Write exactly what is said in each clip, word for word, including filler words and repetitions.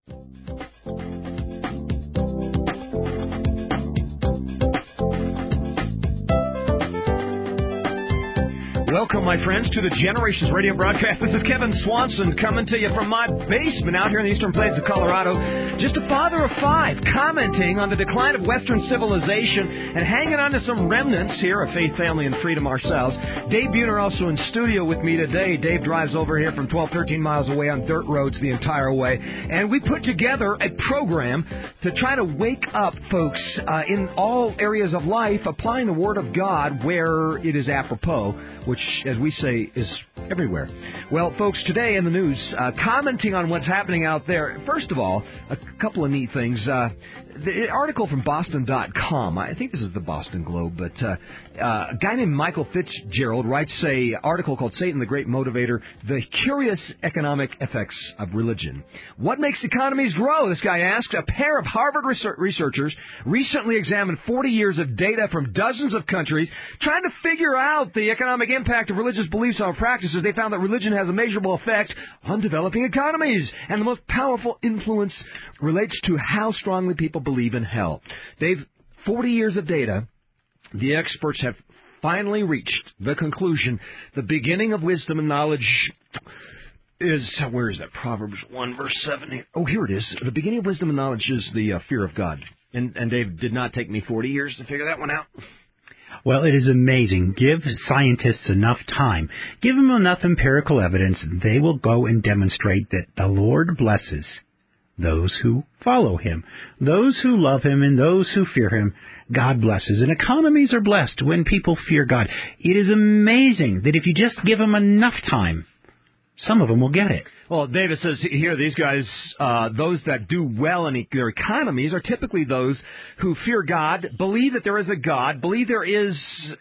Welcome, my friends, to the Generations Radio broadcast. This is Kevin Swanson coming to you from my basement out here in the eastern plains of Colorado. Just a father of five, commenting on the decline of Western civilization and hanging on to some remnants here of faith, family, and freedom ourselves. Dave Buhner also in studio with me today. Dave drives over here from twelve, thirteen miles away on dirt roads the entire way. And we put together a program to try to wake up folks uh, in all areas of life, applying the Word of God where it is apropos, which, as we say, is everywhere. Well, folks, today in the news, uh, commenting on what's happening out there, first of all, a couple of neat things. Uh, the article from Boston dot com, I think this is the Boston Globe, but uh, uh, a guy named Michael Fitzgerald writes a article called Satan the Great Motivator, The Curious Economic Effects of Religion. What makes economies grow, this guy asked. A pair of Harvard researchers recently examined forty years of data from dozens of countries, trying to figure out the economic impact of religious beliefs on practices. They found that religion has a measurable effect on developing economies, and the most powerful influence relates to how strongly people believe in hell. Dave, forty years of data, the experts have finally reached the conclusion the beginning of wisdom and knowledge is, where is that? Proverbs one, verse seven. Oh, here it is. The beginning of wisdom and knowledge is the uh, fear of God. And, and Dave, did not take me forty years to figure that one out. Well, it is amazing. Give scientists enough time. Give them enough empirical evidence. They will go and demonstrate that the Lord blesses those who follow Him, those who love Him, and those who fear Him. God blesses. And economies are blessed when people fear God. It is amazing that if you just give them enough time, some of them will get it. Well, David says here, these guys, uh, those that do well in their economies are typically those who fear God, believe that there is a God, believe there is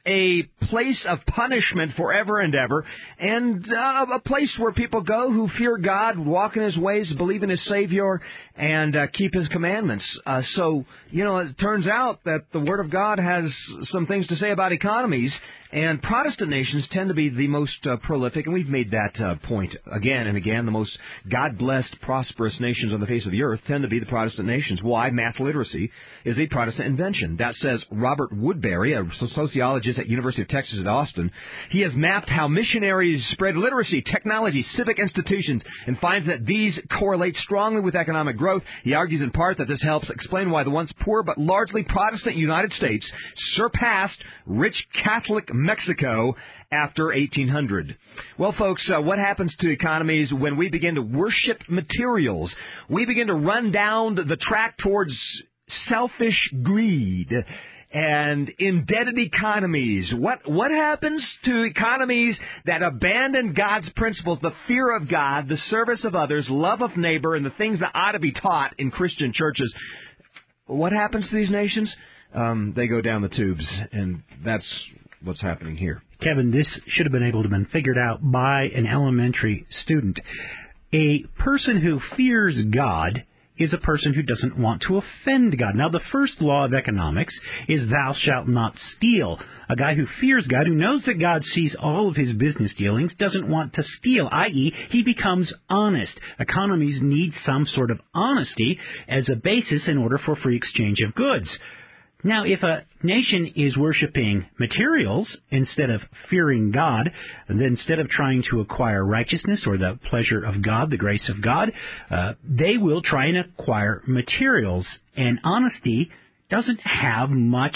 a place of punishment forever and ever, and uh, a place where people go who fear God, walk in His ways, believe in His Savior, and uh, keep His commandments. Uh, so, you know, it turns out that the Word of God has some things to say about economies, and Protestant nations tend to be the most uh, prolific, and we've made that uh, point again and again. The most God-blessed, prosperous nations on the face of the earth tend to be the Protestant nations. Why? Mass literacy is a Protestant invention. That says Robert Woodbury, a sociologist at University of Texas at Austin. He has mapped how missionaries spread literacy, technology, civic institutions, and finds that these correlate strongly with economic growth. He argues in part that this helps explain why the once poor but largely Protestant United States surpassed rich Catholic Mexico after eighteen hundred. Well, folks, uh, what happens to economies when we begin to worship materials? We begin to run down the track towards selfish greed and indebted economies. What what happens to economies that abandon God's principles, the fear of God, the service of others, love of neighbor, and the things that ought to be taught in Christian churches? What happens to these nations? Um, they go down the tubes, and that's what's happening here. Kevin, this should have been able to have been figured out by an elementary student. A person who fears God is a person who doesn't want to offend God. Now, the first law of economics is thou shalt not steal. A guy who fears God, who knows that God sees all of his business dealings, doesn't want to steal, that is, he becomes honest. Economies need some sort of honesty as a basis in order for free exchange of goods. Now, if a nation is worshiping materials instead of fearing God, then instead of trying to acquire righteousness or the pleasure of God, the grace of God, uh, they will try and acquire materials. And honesty doesn't have much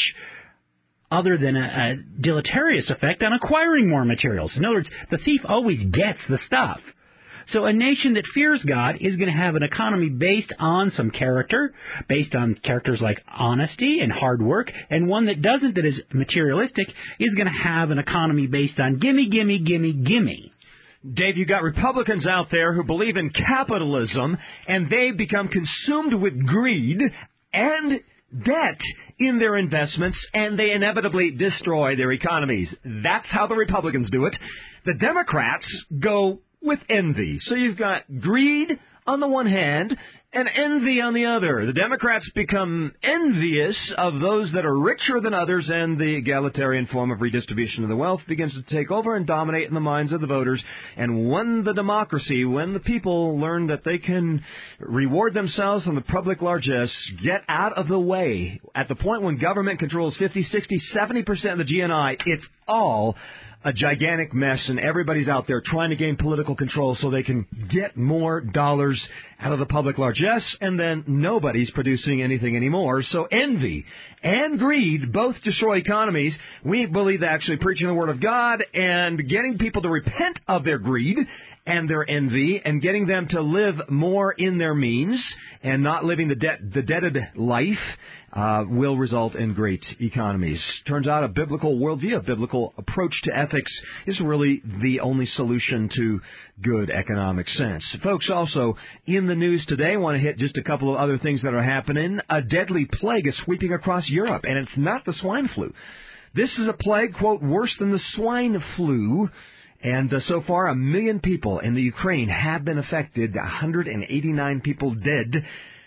other than a, a deleterious effect on acquiring more materials. In other words, the thief always gets the stuff. So a nation that fears God is going to have an economy based on some character, based on characters like honesty and hard work, and one that doesn't, that is materialistic, is going to have an economy based on gimme, gimme, gimme, gimme. Dave, you got Republicans out there who believe in capitalism, and they become consumed with greed and debt in their investments, and they inevitably destroy their economies. That's how the Republicans do it. The Democrats go with envy. So you've got greed on the one hand and envy on the other. The Democrats become envious of those that are richer than others, and the egalitarian form of redistribution of the wealth begins to take over and dominate in the minds of the voters. And when the democracy, when the people learn that they can reward themselves on the public largesse, get out of the way, at the point when government controls fifty, sixty, seventy percent of the G N I, it's all a gigantic mess, and everybody's out there trying to gain political control so they can get more dollars out of the public largesse, and then nobody's producing anything anymore. So envy and greed both destroy economies. We believe that actually preaching the Word of God and getting people to repent of their greed and their envy and getting them to live more in their means and not living the debt, the debted life uh, will result in great economies. Turns out a biblical worldview, a biblical approach to ethics is really the only solution to good economic sense. Folks, also in the news today, I want to hit just a couple of other things that are happening. A deadly plague is sweeping across Europe, and it's not the swine flu. This is a plague, quote, worse than the swine flu. And uh, so far, a million people in the Ukraine have been affected, one hundred eighty-nine people dead.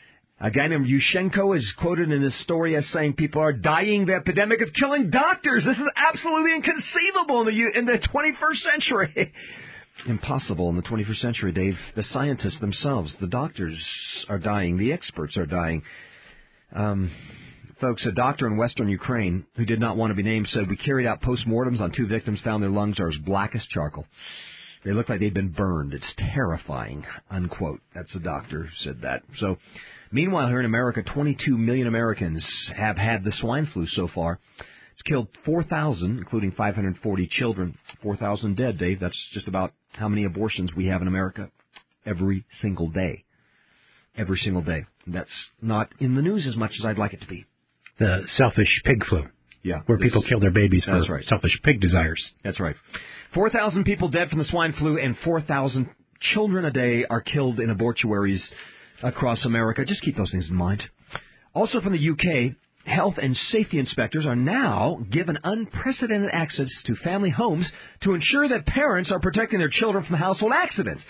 A guy named Yushchenko is quoted in his story as saying people are dying. The epidemic is killing doctors. This is absolutely inconceivable in the, in the twenty-first century. Impossible in the twenty-first century, Dave. The scientists themselves, the doctors are dying. The experts are dying. Um... Folks, a doctor in western Ukraine who did not want to be named said, we carried out postmortems on two victims, found their lungs are as black as charcoal. They look like they'd been burned. It's terrifying, unquote. That's a doctor who said that. So, meanwhile, here in America, twenty-two million Americans have had the swine flu so far. It's killed four thousand, including five hundred forty children. four thousand dead, Dave. That's just about how many abortions we have in America every single day. Every single day. That's not in the news as much as I'd like it to be. The selfish pig flu, yeah, where people kill their babies for right. selfish pig desires. That's right. four thousand people dead from the swine flu, and four thousand children a day are killed in abortuaries across America. Just keep those things in mind. Also from the U K, health and safety inspectors are now given unprecedented access to family homes to ensure that parents are protecting their children from household accidents.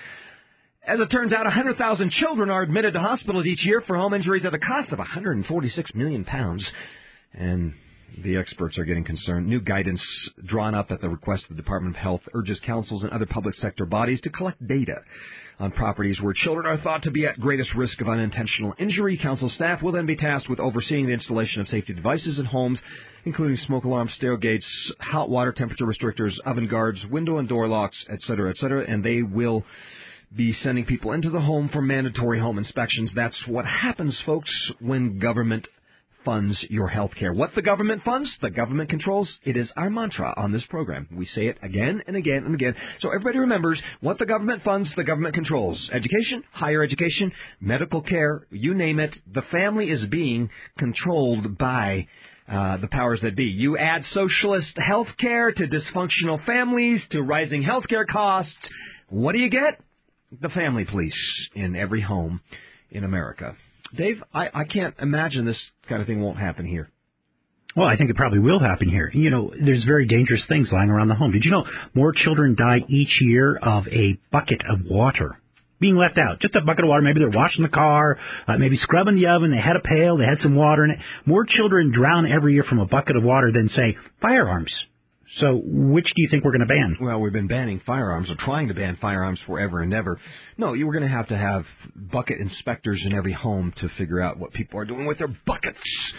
As it turns out, one hundred thousand children are admitted to hospitals each year for home injuries at a cost of one hundred forty-six million pounds. And the experts are getting concerned. New guidance drawn up at the request of the Department of Health urges councils and other public sector bodies to collect data on properties where children are thought to be at greatest risk of unintentional injury. Council staff will then be tasked with overseeing the installation of safety devices in homes, including smoke alarms, stair gates, hot water temperature restrictors, oven guards, window and door locks, et cetera, et cetera. And they will be sending people into the home for mandatory home inspections. That's what happens, folks, when government funds your health care. What the government funds, the government controls. It is our mantra on this program. We say it again and again and again. So everybody remembers what the government funds, the government controls. Education, higher education, medical care, you name it. The family is being controlled by Uh, the powers that be. You add socialist health care to dysfunctional families, to rising health care costs. What do you get? The family police in every home in America. Dave, I, I can't imagine this kind of thing won't happen here. Well, I think it probably will happen here. You know, there's very dangerous things lying around the home. Did you know more children die each year of a bucket of water being left out? Just a bucket of water. Maybe they're washing the car, uh, maybe scrubbing the oven. They had a pail. They had some water in it. More children drown every year from a bucket of water than, say, firearms. So which do you think we're going to ban? Well, we've been banning firearms or trying to ban firearms forever and ever. No, you were going to have to have bucket inspectors in every home to figure out what people are doing with their buckets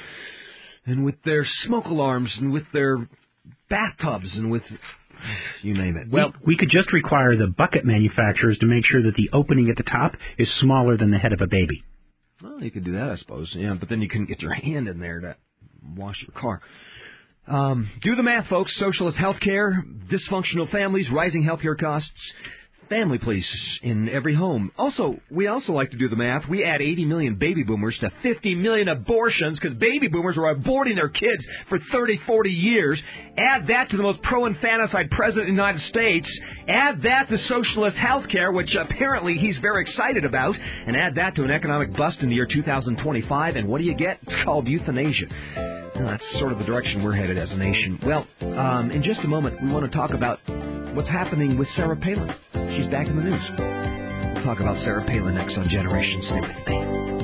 and with their smoke alarms and with their bathtubs and with you name it. Well, we, we could just require the bucket manufacturers to make sure that the opening at the top is smaller than the head of a baby. Well, you could do that, I suppose. Yeah, but then you couldn't get your hand in there to wash your car. Um, do the math, folks. Socialist health care, dysfunctional families, rising health care costs, family police in every home. Also, we also like to do the math. We add eighty million baby boomers to fifty million abortions because baby boomers were aborting their kids for thirty, forty years. Add that to the most pro-infanticide president in the United States. Add that to socialist health care, which apparently he's very excited about. And add that to an economic bust in the year two thousand twenty-five. And what do you get? It's called euthanasia. And that's sort of the direction we're headed as a nation. Well, um, in just a moment, we want to talk about what's happening with Sarah Palin. She's back in the news. We'll talk about Sarah Palin next on Generation. Stay with me.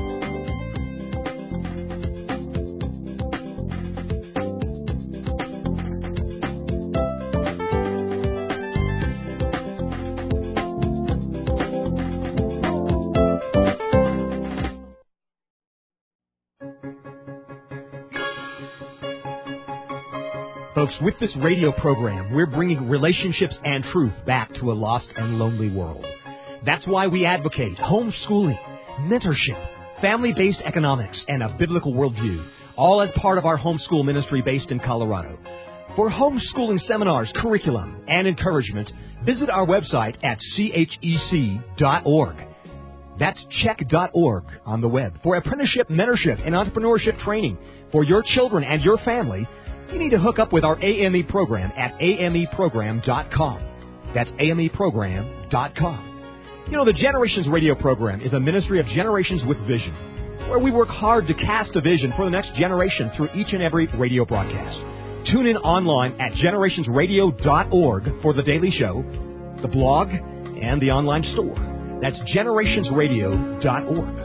Folks, with this radio program, we're bringing relationships and truth back to a lost and lonely world. That's why we advocate homeschooling, mentorship, family-based economics, and a biblical worldview, all as part of our homeschool ministry based in Colorado. For homeschooling seminars, curriculum, and encouragement, visit our website at C H E C dot org. That's check dot org on the web. For apprenticeship, mentorship, and entrepreneurship training for your children and your family, you need to hook up with our A M E program at A M E program dot com. That's A M E program dot com. You know, the Generations Radio program is a ministry of generations with vision, where we work hard to cast a vision for the next generation through each and every radio broadcast. Tune in online at generations radio dot org for the daily show, the blog, and the online store. That's generations radio dot org.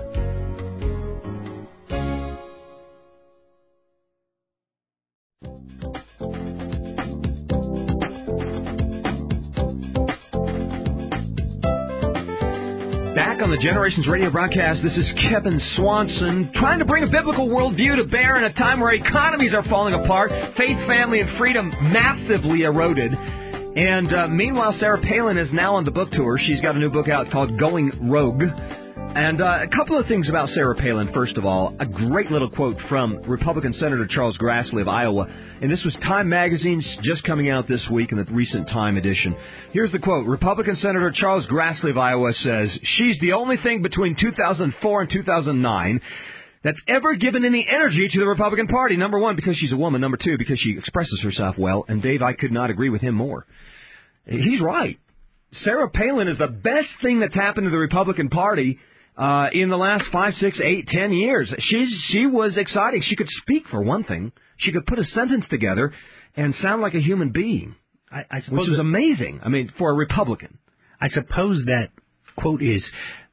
Back on the Generations Radio broadcast, this is Kevin Swanson, trying to bring a biblical worldview to bear in a time where economies are falling apart, faith, family, and freedom massively eroded. And uh, meanwhile, Sarah Palin is now on the book tour. She's got a new book out called Going Rogue. And uh, a couple of things about Sarah Palin. First of all, a great little quote from Republican Senator Charles Grassley of Iowa. And this was Time Magazine's just coming out this week in the recent Time edition. Here's the quote. Republican Senator Charles Grassley of Iowa says, "She's the only thing between two thousand four and two thousand nine that's ever given any energy to the Republican Party. Number one, because she's a woman. Number two, because she expresses herself well." And Dave, I could not agree with him more. He's right. Sarah Palin is the best thing that's happened to the Republican Party Uh, in the last five, six, eight, ten years. She's, she was exciting. She could speak, for one thing. She could put a sentence together and sound like a human being, I, I suppose which is amazing, I mean, for a Republican. I suppose that quote is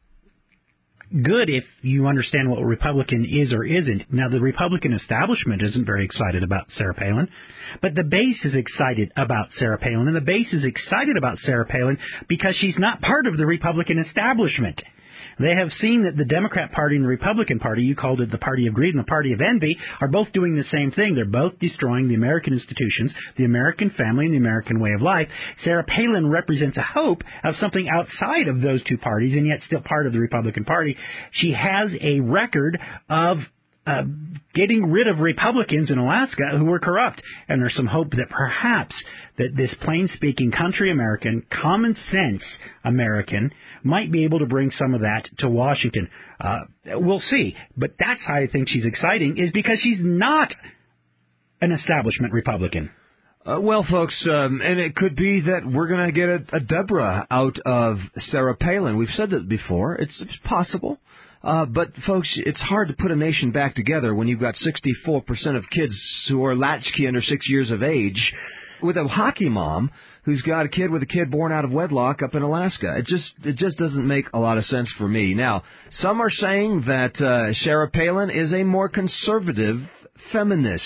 good if you understand what a Republican is or isn't. Now, the Republican establishment isn't very excited about Sarah Palin, but the base is excited about Sarah Palin, and the base is excited about Sarah Palin because she's not part of the Republican establishment. They have seen that the Democrat Party and the Republican Party, you called it the Party of Greed and the Party of Envy, are both doing the same thing. They're both destroying the American institutions, the American family, and the American way of life. Sarah Palin represents a hope of something outside of those two parties, and yet still part of the Republican Party. She has a record of uh, getting rid of Republicans in Alaska who were corrupt. And there's some hope that perhaps that this plain-speaking country American, common sense American, might be able to bring some of that to Washington. Uh, we'll see. But that's how I think she's exciting, is because she's not an establishment Republican. Uh, well, folks, um, and it could be that we're going to get a, a Deborah out of Sarah Palin. We've said that before. It's, it's possible. Uh, but, folks, it's hard to put a nation back together when you've got sixty-four percent of kids who are latchkey under six years of age, with a hockey mom who's got a kid with a kid born out of wedlock up in Alaska. It just it just doesn't make a lot of sense for me. Now, some are saying that uh, Sarah Palin is a more conservative feminist.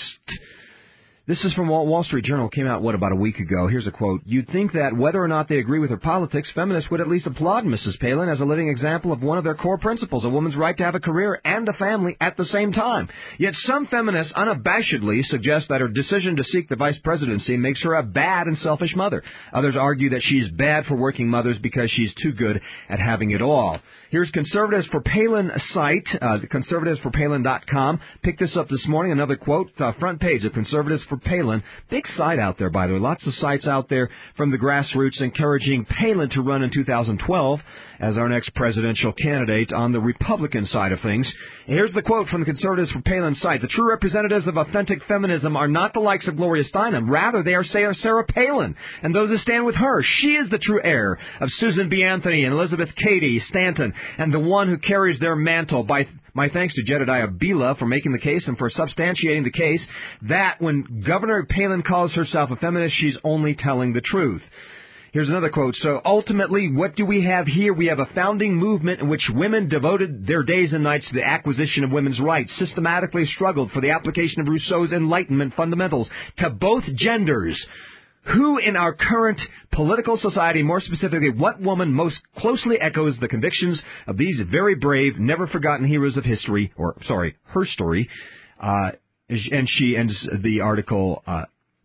This is from Wall Street Journal. Came out, what, about a week ago. Here's a quote. "You'd think that whether or not they agree with her politics, feminists would at least applaud Missus Palin as a living example of one of their core principles, a woman's right to have a career and a family at the same time. Yet some feminists unabashedly suggest that her decision to seek the vice presidency makes her a bad and selfish mother. Others argue that she's bad for working mothers because she's too good at having it all." Here's Conservatives for Palin site, uh, conservatives for palin dot com. Picked this up this morning. Another quote, uh, front page of Conservatives for Palin. Big site out there, by the way. Lots of sites out there from the grassroots encouraging Palin to run in two thousand twelve as our next presidential candidate on the Republican side of things. And here's the quote from the Conservatives for Palin site. "The true representatives of authentic feminism are not the likes of Gloria Steinem. Rather, they are Sarah Palin and those who stand with her. She is the true heir of Susan B. Anthony and Elizabeth Cady Stanton, and the one who carries their mantle. By my thanks to Jedediah Bila for making the case and for substantiating the case that when Governor Palin calls herself a feminist, she's only telling the truth." Here's another quote. "So ultimately, what do we have here? We have a founding movement in which women devoted their days and nights to the acquisition of women's rights, systematically struggled for the application of Rousseau's Enlightenment fundamentals to both genders. Who in our current political society, more specifically, what woman most closely echoes the convictions of these very brave, never-forgotten heroes of history," or, sorry, her story, uh, and she ends the article, uh,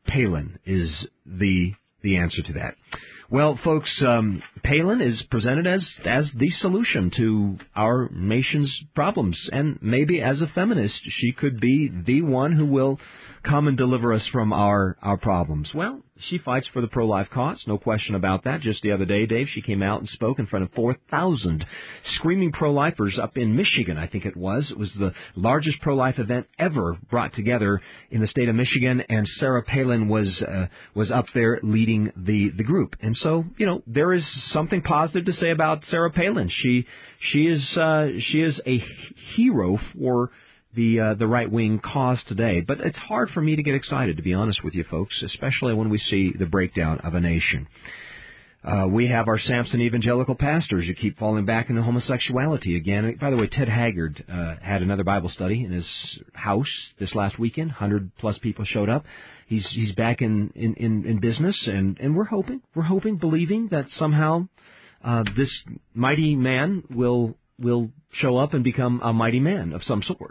Palin is the the answer to that. Well, folks, um, Palin is presented as as the solution to our nation's problems, and maybe as a feminist, she could be the one who will come and deliver us from our our problems. Well, she fights for the pro-life cause, no question about that. Just the other day, Dave, she came out and spoke in front of four thousand screaming pro-lifers up in Michigan, I think it was. It was the largest pro-life event ever brought together in the state of Michigan, and Sarah Palin was uh, was up there leading the, the group. And so, you know, there is something positive to say about Sarah Palin. She she is uh, she is a hero for the uh, the right-wing cause today. But it's hard for me to get excited, to be honest with you folks, especially when we see the breakdown of a nation. Uh, we have our Samson evangelical pastors who keep falling back into homosexuality again. By the way, Ted Haggard uh, had another Bible study in his house this last weekend. one hundred plus people showed up. He's he's back in, in, in, in business, and, and we're hoping, we're hoping, believing that somehow uh, this mighty man will will show up and become a mighty man of some sort.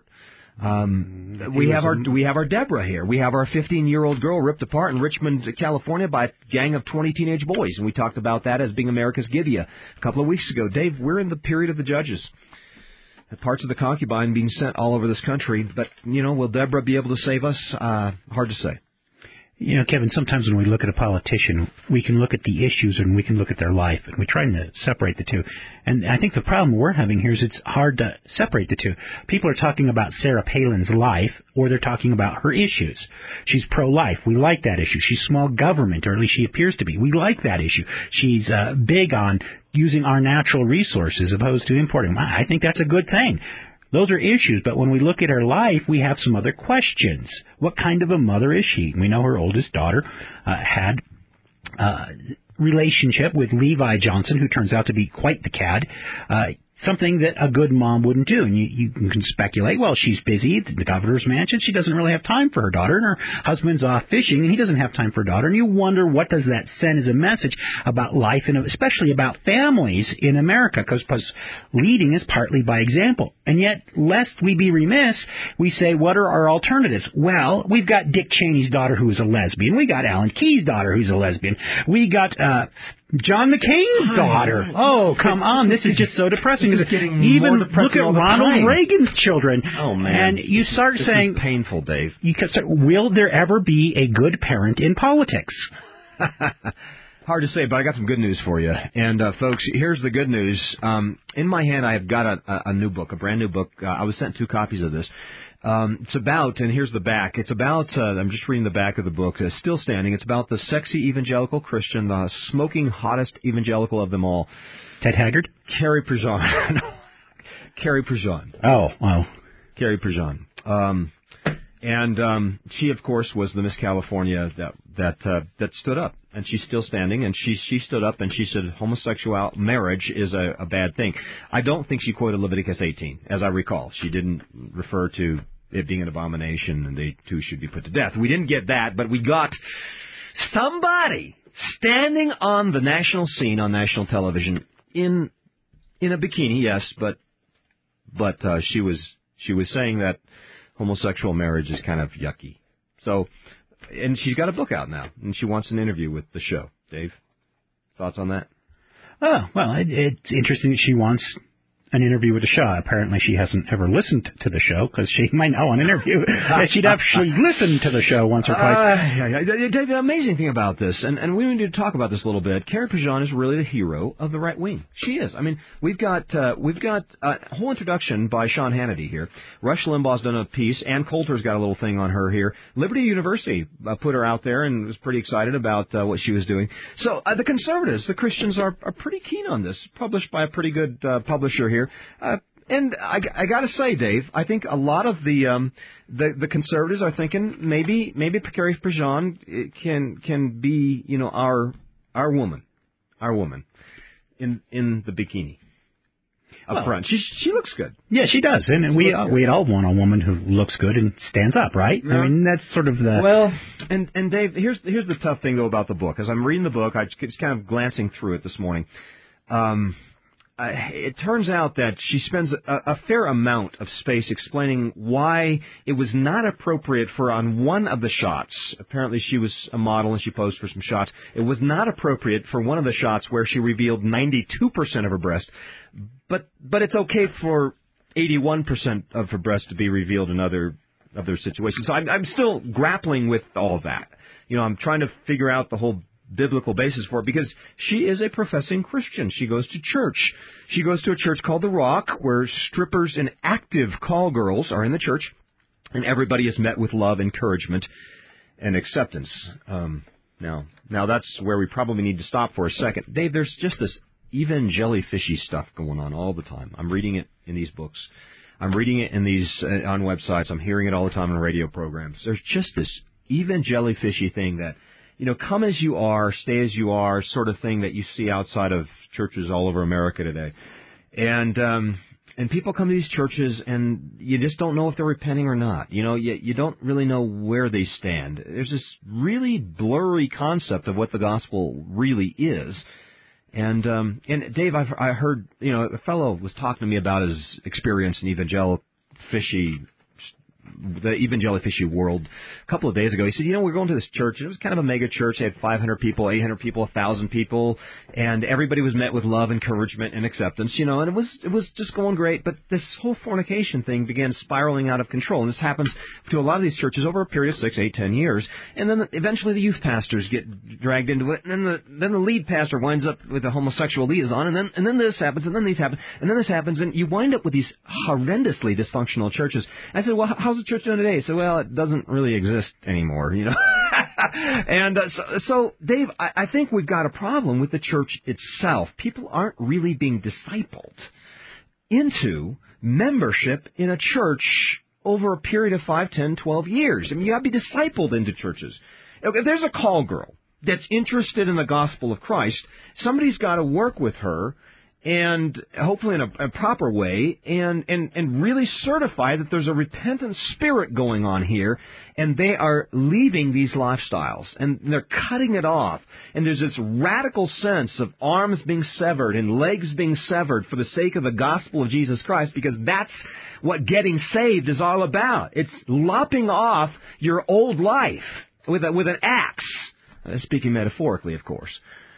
Um, we have our we have our Deborah here. We have our fifteen-year-old girl ripped apart in Richmond, California, by a gang of twenty teenage boys, and we talked about that as being America's Gibeah a couple of weeks ago. Dave, we're in the period of the judges. Parts of the concubine being sent all over this country, but you know, will Deborah be able to save us? Uh, hard to say. You know, Kevin, sometimes when we look at a politician, we can look at the issues and we can look at their life, and we're trying to separate the two. And I think the problem we're having here is it's hard to separate the two. People are talking about Sarah Palin's life, or they're talking about her issues. She's pro-life. We like that issue. She's small government, or at least she appears to be. We like that issue. She's uh, big on using our natural resources as opposed to importing. I think that's a good thing. Those are issues, but when we look at her life, we have some other questions. What kind of a mother is she? We know her oldest daughter uh, had a relationship with Levi Johnson, who turns out to be quite the cad, uh, something that a good mom wouldn't do. And you, you can speculate, well, she's busy at the governor's mansion. She doesn't really have time for her daughter, and her husband's off fishing, and he doesn't have time for her daughter. And you wonder, what does that send as a message about life, and especially about families in America? Because leading is partly by example. And yet, lest we be remiss, we say, what are our alternatives? Well, we've got Dick Cheney's daughter, who is a lesbian. We got Alan Keyes' daughter, who's a lesbian. We got uh, John McCain's daughter. Oh, come on. This is just so depressing. It's getting Even more depressing look at all the Ronald time. Reagan's children. Oh, man. And you start this saying... Is painful, Dave. You can start, will there ever be a good parent in politics? Hard to say, but I got some good news for you. And, uh, folks, here's the good news. Um, in my hand, I have got a, a, a new book, a brand new book. Uh, I was sent two copies of this. Um, it's about, and here's the back, it's about, uh, I'm just reading the back of the book, uh, Still Standing. It's about the sexy evangelical Christian, the smoking hottest evangelical of them all. Ted Haggard? Carrie Prejean. Carrie Prejean. Oh, wow. Carrie Prejean. Um, and um, she, of course, was the Miss California that that uh, that stood up, and she's still standing. And she she stood up and she said homosexual marriage is a, a bad thing. I don't think she quoted Leviticus eighteen, as I recall. She didn't refer to it being an abomination and they too should be put to death. We didn't get that, but we got somebody standing on the national scene on national television in in a bikini, yes, but but uh, she was she was saying that homosexual marriage is kind of yucky. So, and she's got a book out now, and she wants an interview with the show. Dave, thoughts on that? Oh, well, it, it's interesting that she wants an interview with the show. Apparently she hasn't ever listened to the show, because she might know an interview that she'd actually listened to the show once or twice. Uh, yeah, yeah. Dave, the amazing thing about this, and, and we need to talk about this a little bit, Carrie Prejean is really the hero of the right wing. She is. I mean, we've got uh, we've got a whole introduction by Sean Hannity here. Rush Limbaugh's done a piece. Ann Coulter's got a little thing on her here. Liberty University uh, put her out there and was pretty excited about uh, what she was doing. So uh, the conservatives, the Christians, are, are pretty keen on this. Published by a pretty good uh, publisher here. Uh, and I, I got to say, Dave, I think a lot of the um, the, the conservatives are thinking maybe maybe Carrie Prejean can can be you know our our woman, our woman in in the bikini up well, front. She she looks good. Yeah, she does, and she we uh, we all want a woman who looks good and stands up, right? Yeah. I mean, that's sort of the well. And and Dave, here's here's the tough thing though about the book. As I'm reading the book, I just kind of glancing through it this morning. Um, uh, it turns out that she spends a, a fair amount of space explaining why it was not appropriate for on one of the shots, apparently she was a model and she posed for some shots, it was not appropriate for one of the shots where she revealed ninety-two percent of her breast, but but it's okay for eighty-one percent of her breast to be revealed in other other situations. So I'm, I'm still grappling with all of that. You know, I'm trying to figure out the whole biblical basis for it, because she is a professing Christian. She goes to church. She goes to a church called The Rock, where strippers and active call girls are in the church, and everybody is met with love, encouragement, and acceptance. Um, now, now that's where we probably need to stop for a second. Dave, there's just this evangelifishy stuff going on all the time. I'm reading it in these books. I'm reading it in these uh, on websites. I'm hearing it all the time on radio programs. There's just this evangelifishy thing that, you know, come as you are, stay as you are, sort of thing that you see outside of churches all over America today. And um, and people come to these churches, and you just don't know if they're repenting or not. You know, you, you don't really know where they stand. There's this really blurry concept of what the gospel really is. And, um, and Dave, I've, I heard, you know, a fellow was talking to me about his experience in evangel-fishy the evangelifishy world a couple of days ago. He said, you know, we're going to this church, and it was kind of a mega church. They had five hundred people, eight hundred people, one thousand people, and everybody was met with love, encouragement, and acceptance, you know, and it was it was just going great. But this whole fornication thing began spiraling out of control, and this happens to a lot of these churches over a period of six, eight, ten years, and then eventually the youth pastors get dragged into it, and then the then the lead pastor winds up with a homosexual liaison, and then and then this happens, and then these happen, and then this happens, and you wind up with these horrendously dysfunctional churches. I said, well, how's the church doing today? So, well, it doesn't really exist anymore, you know. and uh, so, so, Dave, I, I think we've got a problem with the church itself. People aren't really being discipled into membership in a church over a period of five, ten, twelve years. I mean, you got to be discipled into churches. If there's a call girl that's interested in the gospel of Christ, somebody's got to work with her, and hopefully in a, a proper way, and, and, and really certify that there's a repentant spirit going on here, and they are leaving these lifestyles, and they're cutting it off, and there's this radical sense of arms being severed and legs being severed for the sake of the gospel of Jesus Christ, because that's what getting saved is all about. It's lopping off your old life with a, with an axe, uh, speaking metaphorically, of course.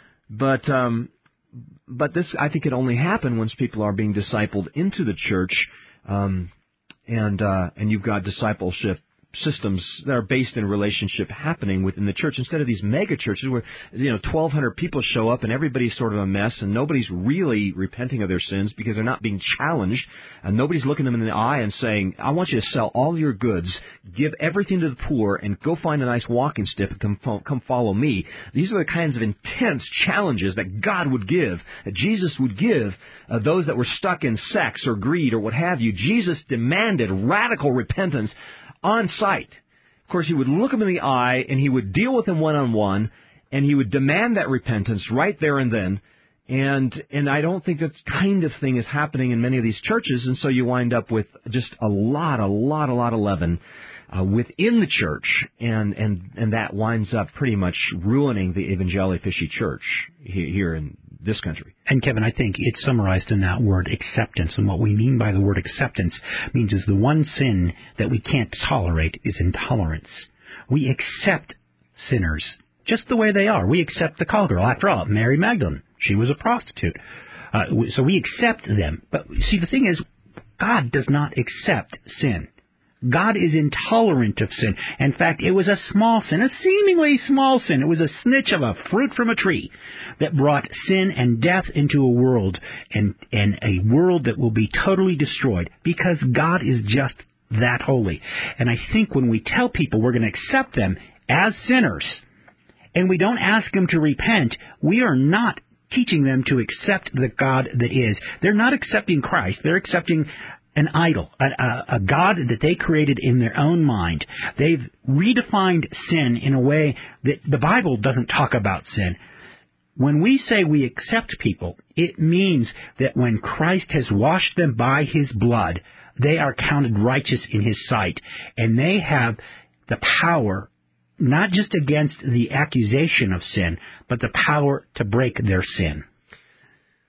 But um But this, I think, can only happen once people are being discipled into the church, um, and uh, and you've got discipleship systems that are based in relationship happening within the church, instead of these mega churches where, you know, twelve hundred people show up and everybody's sort of a mess and nobody's really repenting of their sins because they're not being challenged, and nobody's looking them in the eye and saying, I want you to sell all your goods, give everything to the poor, and go find a nice walking stick and come, come follow me. These are the kinds of intense challenges that God would give, that Jesus would give uh, those that were stuck in sex or greed or what have you. Jesus demanded radical repentance on sight. Of course, he would look him in the eye, and he would deal with him one-on-one, and he would demand that repentance right there and then. And and I don't think that kind of thing is happening in many of these churches, and so you wind up with just a lot, a lot, a lot of leaven uh, within the church, and, and, and that winds up pretty much ruining the evangelifishy church here in this country. And Kevin, I think it's summarized in that word acceptance. And what we mean by the word acceptance means is the one sin that we can't tolerate is intolerance. We accept sinners just the way they are. We accept the call girl. After all, Mary Magdalene, she was a prostitute. Uh, so we accept them. But see, the thing is, God does not accept sin. God is intolerant of sin. In fact, it was a small sin, a seemingly small sin. It was a snitch of a fruit from a tree that brought sin and death into a world, and, and a world that will be totally destroyed, because God is just that holy. And I think when we tell people we're going to accept them as sinners, and we don't ask them to repent, we are not teaching them to accept the God that is. They're not accepting Christ. They're accepting an idol, a, a, a God that they created in their own mind. They've redefined sin in a way that the Bible doesn't talk about sin. When we say we accept people, it means that when Christ has washed them by His blood, they are counted righteous in His sight, and they have the power not just against the accusation of sin, but the power to break their sin.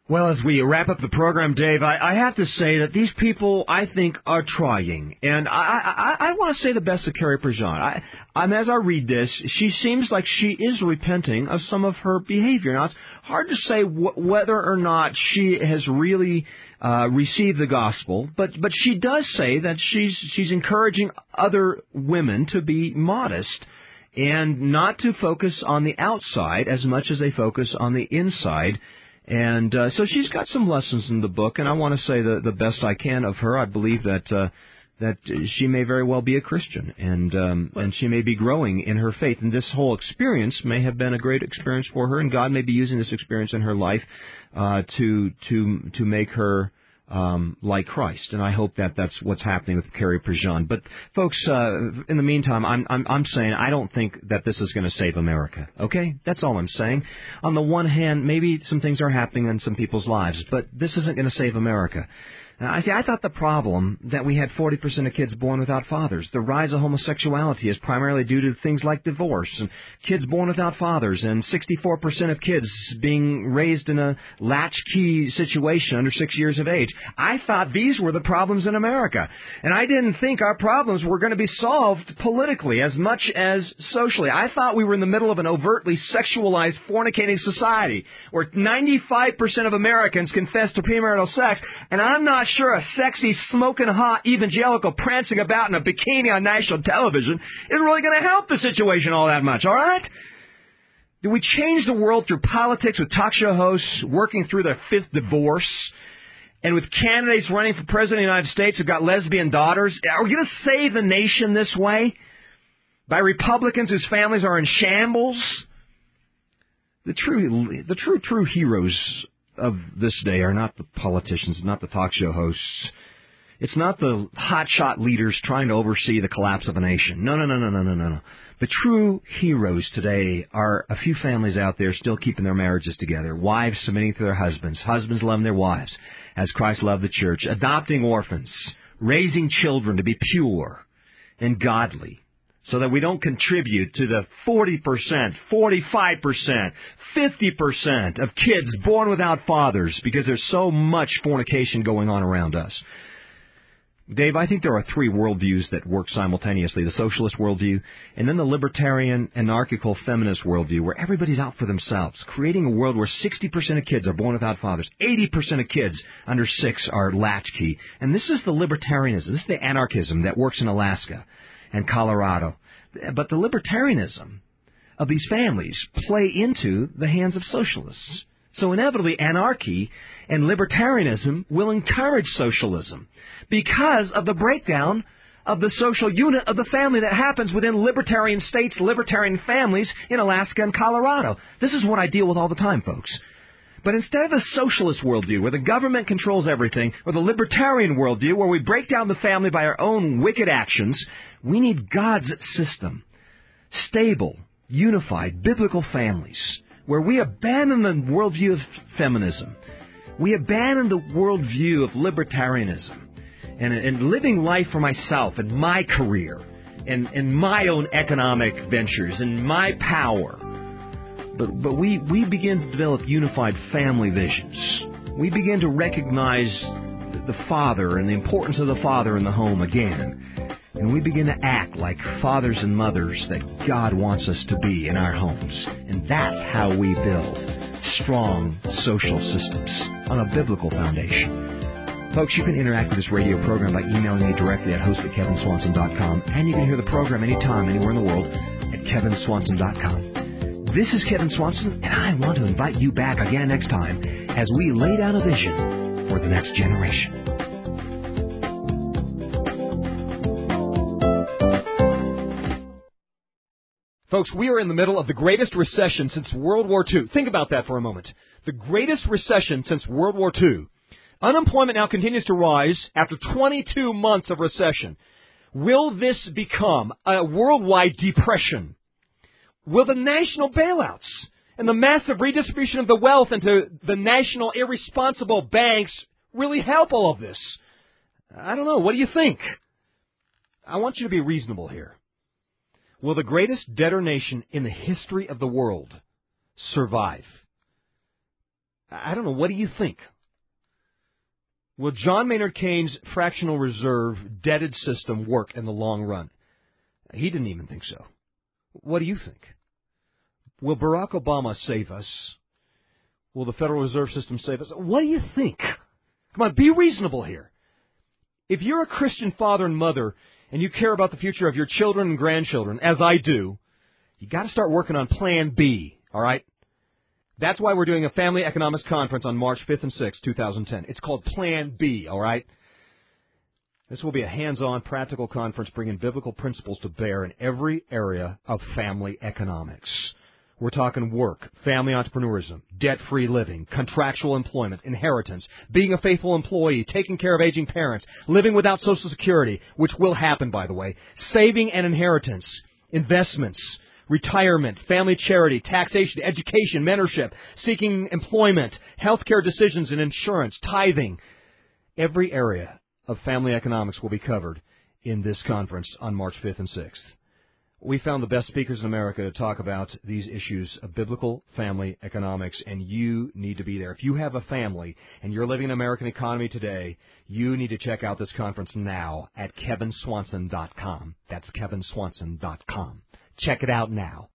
Well, as we wrap up the program, Dave, I, I have to say that these people, I think, are trying. And I, I, I want to say the best of Carrie Prejean. I, I'm, as I read this, she seems like she is repenting of some of her behavior. Now, it's hard to say wh- whether or not she has really uh, received the gospel, but, but she does say that she's, she's encouraging other women to be modest and not to focus on the outside as much as they focus on the inside. And uh, so she's got some lessons in the book, and I want to say the, the best I can of her. I believe that uh, that she may very well be a Christian, and um, and she may be growing in her faith. And this whole experience may have been a great experience for her, and God may be using this experience in her life uh, to to to make her Um, like Christ, and I hope that that's what's happening with Carrie Prejean. But folks, uh, in the meantime, I'm, I'm I'm saying I don't think that this is going to save America. Okay, that's all I'm saying. On the one hand, maybe some things are happening in some people's lives, but this isn't going to save America. Now, I, I thought the problem that we had forty percent of kids born without fathers. The rise of homosexuality is primarily due to things like divorce and kids born without fathers, and sixty-four percent of kids being raised in a latchkey situation under six years of age. I thought these were the problems in America, and I didn't think our problems were going to be solved politically as much as socially. I thought we were in the middle of an overtly sexualized, fornicating society where ninety-five percent of Americans confess to premarital sex, and I'm not sure a sexy, smoking hot evangelical prancing about in a bikini on national television is really going to help the situation all that much, all right? Do we change the world through politics with talk show hosts working through their fifth divorce and with candidates running for president of the United States who've got lesbian daughters? Are we going to save the nation this way? By Republicans whose families are in shambles? The true, the true, true heroes of this day are not the politicians, not the talk show hosts. It's not the hotshot leaders trying to oversee the collapse of a nation. No, no, no, no, no, no, no, no. The true heroes today are a few families out there still keeping their marriages together, wives submitting to their husbands, husbands loving their wives as Christ loved the church, adopting orphans, raising children to be pure and godly, so that we don't contribute to the forty percent, forty-five percent, fifty percent of kids born without fathers because there's so much fornication going on around us. Dave, I think there are three worldviews that work simultaneously: the socialist worldview, and then the libertarian, anarchical, feminist worldview, where everybody's out for themselves, creating a world where sixty percent of kids are born without fathers, eighty percent of kids under six are latchkey. And this is the libertarianism, this is the anarchism that works in Alaska and Colorado. But the libertarianism of these families play into the hands of socialists. So inevitably, anarchy and libertarianism will encourage socialism because of the breakdown of the social unit of the family that happens within libertarian states, libertarian families in Alaska and Colorado. This is what I deal with all the time, folks. But instead of a socialist worldview where the government controls everything, or the libertarian worldview where we break down the family by our own wicked actions, we need God's system. Stable, unified, biblical families where we abandon the worldview of feminism. We abandon the worldview of libertarianism and, and living life for myself and my career and, and my own economic ventures and my power. But, but we, we begin to develop unified family visions. We begin to recognize the father and the importance of the father in the home again. And we begin to act like fathers and mothers that God wants us to be in our homes. And that's how we build strong social systems on a biblical foundation. Folks, you can interact with this radio program by emailing me directly at host at kevin swanson dot com. And you can hear the program anytime, anywhere in the world at kevin swanson dot com. This is Kevin Swanson, and I want to invite you back again next time as we lay down a vision for the next generation. Folks, we are in the middle of the greatest recession since World War Two. Think about that for a moment. The greatest recession since World War Two. Unemployment now continues to rise after twenty-two months of recession. Will this become a worldwide depression? Will the national bailouts and the massive redistribution of the wealth into the national irresponsible banks really help all of this? I don't know. What do you think? I want you to be reasonable here. Will the greatest debtor nation in the history of the world survive? I don't know, what do you think? Will John Maynard Keynes' fractional reserve debted system work in the long run? He didn't even think so. What do you think? Will Barack Obama save us? Will the Federal Reserve System save us? What do you think? Come on, be reasonable here. If you're a Christian father and mother and you care about the future of your children and grandchildren, as I do, you got to start working on Plan B, all right? That's why we're doing a Family Economics Conference on March fifth and sixth, twenty ten. It's called Plan B, all right? This will be a hands-on, practical conference bringing biblical principles to bear in every area of family economics. We're talking work, family entrepreneurism, debt-free living, contractual employment, inheritance, being a faithful employee, taking care of aging parents, living without Social Security, which will happen, by the way, saving and inheritance, investments, retirement, family charity, taxation, education, mentorship, seeking employment, healthcare decisions and insurance, tithing. Every area of family economics will be covered in this conference on March fifth and sixth. We found the best speakers in America to talk about these issues of biblical family economics, and you need to be there. If you have a family and you're living in the American economy today, you need to check out this conference now at kevin swanson dot com. That's kevin swanson dot com. Check it out now.